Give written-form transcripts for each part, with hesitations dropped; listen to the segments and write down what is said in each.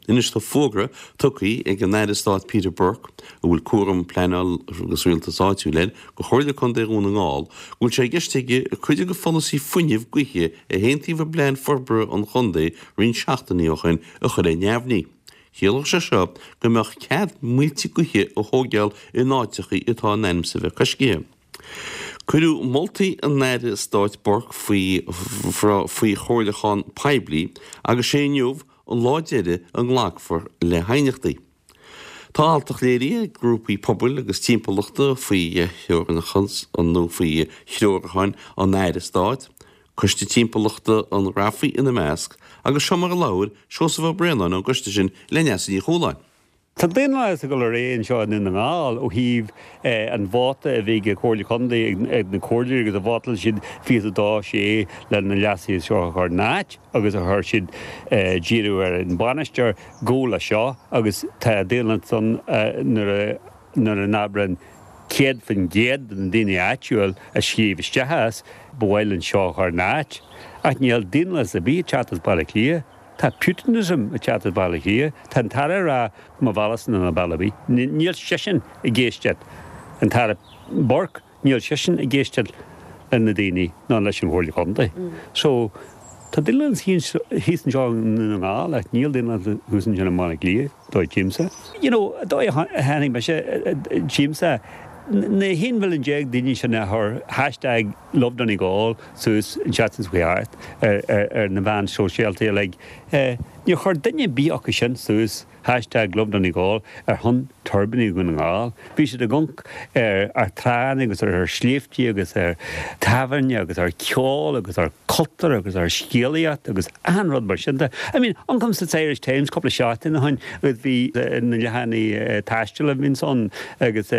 Inis tá fógra tucaí ag an United States Peter Burke a bhfuil cuam pleanal agus rialta sáitiú lein go chuirla chun déún an gáil, bhfuil sé gisteige a chuide go fanasí funineh gcuiche a héontíomh blean forbre an chundé rin seachtaíochan a chud é neamhní. Chéalach se seo go meach cead muiltí gcuiche ó thógeal i náitechaí atá nemsa bheith coscéim. Cuireadh moltaí an United States Burke faoi chóirlachán peblií agus sé neomh an láideide an ghlachfar le hainechtaí. Tá altach léirí grúpaí pobail agus timpeachta faoi theorganachans an nó faoi chreorachain an United States, chuiste timpeachta an rafaí ina measc agus seomar a láir seosa bh breanán an gusta sin le neasaí choláin. Tá déanana go le réon seo in an ngáil ó híomh an bháta a bhí cóirla chundaí ag na cóirlaí agus a bhátal sin fiadá sé le na leasí seo chu náit agus a thuir sin díú ar an banisteir ggóla seo agus tá déanana san nar a nabran céad fan géad an daine áitiúil a sciomh istethas bhfuil an seo chu náit ach níl déanana a bí teatas bailile clia. Tá Putinism a teatas bailile hí, tá tara rá má bhalasan na bailabí. Níl sesin i ggéistead. An tara Burke níl sesin i ggéistead in na daoine ná leis an chóirla chundaí. So tá duine híos an seo na ngáil ach níl duine húsan sin mána lí dóid Jamesa. Dóid hanig me sé Jamesa na hén bhfuil an déag daoine sin na th hashtag lobdonig gáil sús an chatans bhuiart ar na bhain sosiáltaí le ní chuir duine bí acu sin sús hashtag lobdonig gáil ar thun turbaní go na ngáil. Bhí sé a gunk ar trán agus ar slíomhtí agus ar tahairne agus ar ceáil agus ar cultar agus ar scéalaíocht agus anrad mar sinnta. An comes to Irish Times coppla seatain na hain agus bhí na lehannaí taisteal a bhín son agus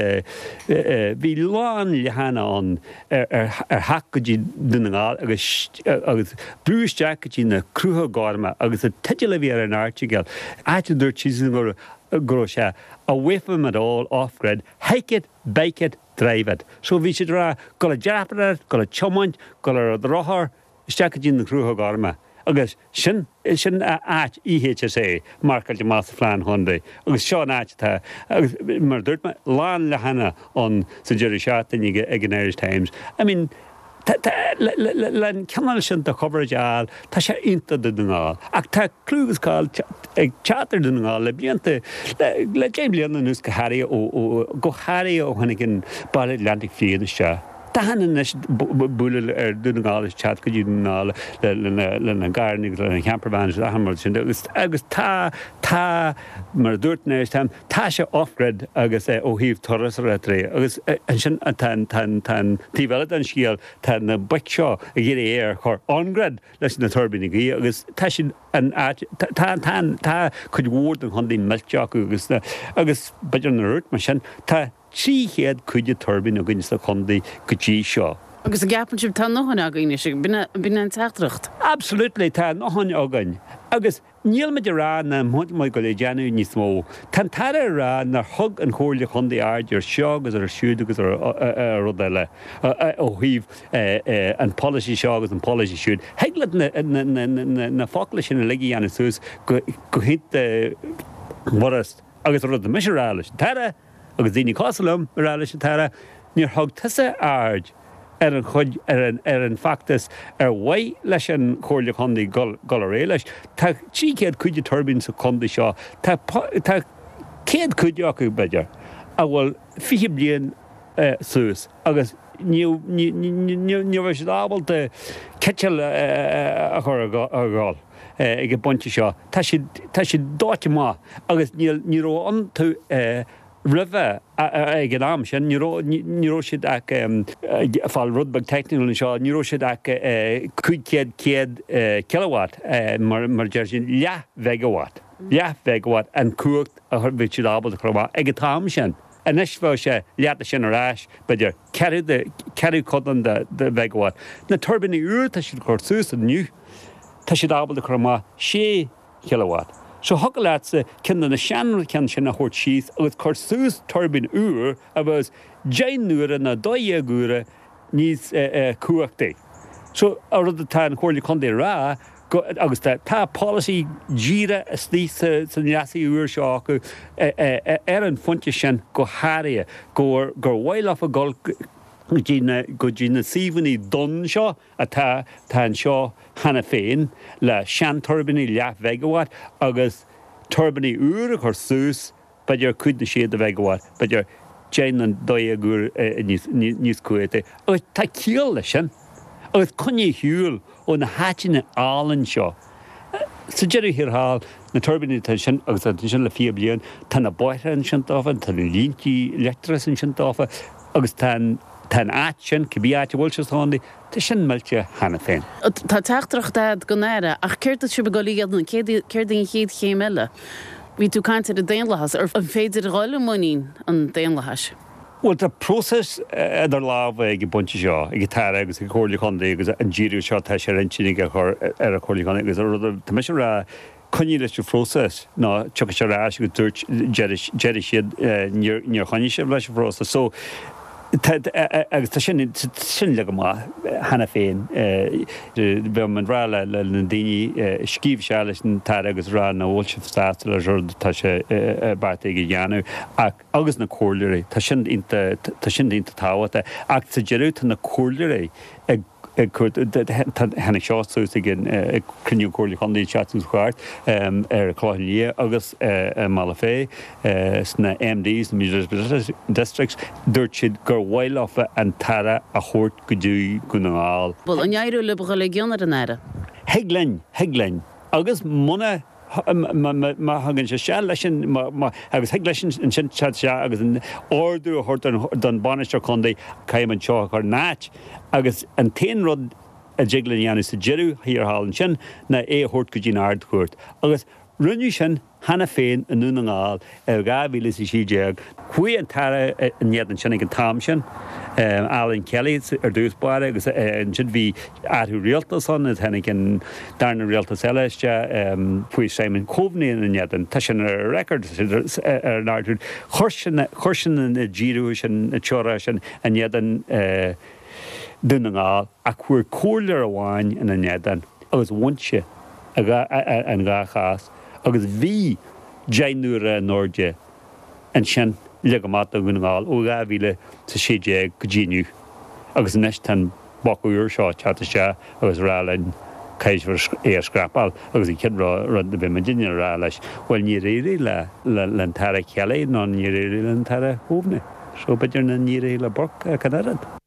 bhí láin lehanna an ar hackadí duna ngáil agus brúisteach gotí na crutha gáirma agus a tiidir le bhí ar an áirteagal. Áite dúirt tíosan go sé a whiffam at all off-grid, hike it, bake it, drive it. So bhí siad rá go le deapair, go le chomaint, go le rothar, isteach gotí na crutha gáirma. Agus sin áit IHSA marcail más flean Hyundai agus seo áit tá agus mar dúirt me lán le hana an sa deireadh seatain ag an Irish Times. Len ceanna sin do coverage áil tá sé inta do ngáil ach tá clúgascáil ag teatar do ngáil le blianta le dé blianana nús go Harry ó chunig an Bal Atlantic Fleet se. Tá hanan búla ar dúna ngáil chat go dún ngáil le na garnig le na campervan a hamar sin agus tá mar dúirt nééis tá sé off-grid agus ó híomh toras a ré agus sin tan tíhile an scíal tá na buic seo a ggéir éar chuir on-grid leis na turbínig í agus tá sin tá chud bhór an chundaí meilteach agus beidir na rút mar sin tá tríchéad chuide turbín a gine sa chundaí go dtí seo. Agus a gapan sib tá nóhanna a gine sé bin an teachtracht. Absolutely tá nóhanna againn. Agus níl me de rá na muint mai go le deanú níos mó. Tá tara rá na thug an chóirla chundaí aird ar seo agus ar siúd agus ar rud eile ó híomh an policy seo agus an policy siúd. Heagla na fácla sin na ligí anna sús go hit waras agus rud na misisirális. Tara agus daoine cásalam rális tara níor thug tusa aird ar an chud ar an factas ar bhaid leis an chóirla chundaí go ré leis. Tá trícéad chuide turbín sa chundaí seo. Tá céad chuide acu beidir a bhfuil 5 bliain suas agus níomh sé ábalta ceiteil a chur ar gáil ag bunte seo. Tá si dáte má agus ní ró an tú River ag an am sin níró siad ag fáil rudbag technical seo níró siad ag 500 kilowatt mar deir sin megawatt an cuacht a thurbh siad ábal chromá ag tám sin. A nes bhil sé leata sin arráis beidir ceadú codan de megawatt. Na turbíní úr tá siad chuir sús an nniu tá siad ábal chromá 6 kilowatt. So thugad leatsa cin na seanra cean sin na chóirt síos agus chuir sús turbín úr a bheits 10 nuaire na 2 úra níos cuachtaí. So a rud atá an chóirla chundaí rá agus tá policy díra a slí san leasí úr seo acu an funte sin go háirithe gur bhhail a gol go dtína síhaní don seo a tá an seo hena féin le sean turbaní leath megawatt agus turbaní úr a chur sús beidir cuid na siad a megawatt beidir déan an dói a gúr níos cuaite. Agus tá ciall lei sin agus conní hiúil ó na háitina álann seo. Sa deireadh hir hall na turbaní sin agus sin le fia bliain tá na báithe an sin dáfa tá na líntí electras an sin dáfa agus tá áit sin cibí áit bhil se tháiní tá sin meilte hena féin. Tá teachtrach dad go náire ach céirt si be go líad an céirding chéad chéim eile. Bhí tú caiinte a déanlachas ar an féidir roiile muín an déanlachas. Well, the process ar lábh ag bunte seo, ag táir agus ag chóirla chundaí agus an ddíú seo tá sé rintínig ar a chóirla chundaí agus tá mis ra chuní leis tú process ná tucha sé rá go dúirt jeidir siad níor chuine sé leis process. So agus tá sin le go má hena féin bhe man rá le na daoine scíb se leis an tar agus rá na bhil stáil a zúr tá sé bart ag dheanú agus na cóirlirí tá sin ínta táhata ach sa deirú tá na cóirlirí hena seáús gin cruinniú cóirla chundaí chatú chuart ar chláinlí agus mala fé sna MDs na Municipal Districts dúirt siad gur bhhail áfa an tara a chóirt go dú go ngáil. Bol an éireú le go le gcionar an aire. Heaglainn agus muna hagann se se leis agus heag leis an sin chat se agus an orú thuirt don banisteach chundaí caiim an seo chu náit agus an taon rud a jiglan dhéanú sa jeirú hir hálann sin na thuirt go dtín ard chuirt. Agus runniu sin hena féin an nún an gáil ar gáhíle sa sídeag chuí an tara an sin ag an tám sin Alan Kelly ar dúsbáire agus an sin bhí athú rialtas san henig an darna rialtas eileiste puoi Simon Coveney an neadan tá sin ar record ar náirú chuirsin na ddíú sin na teora sin an neadan dún an gáil a chuir cóirlear amháin in an neadan agus bhaintse an gá chás agus bhí déanúra nóide an sin le go mata a gúnaáil ó gáhíle sa séide go ddíniu agus neis tan bocúir seo chatta se agus rálainn caiisfar scrapáil agus i cinrá rud na bhí man duine rá leis bhfuil ní réirí le an tara ceala ná ní réirí le an tara hómne. So beidir na ní réí le borc a canarad.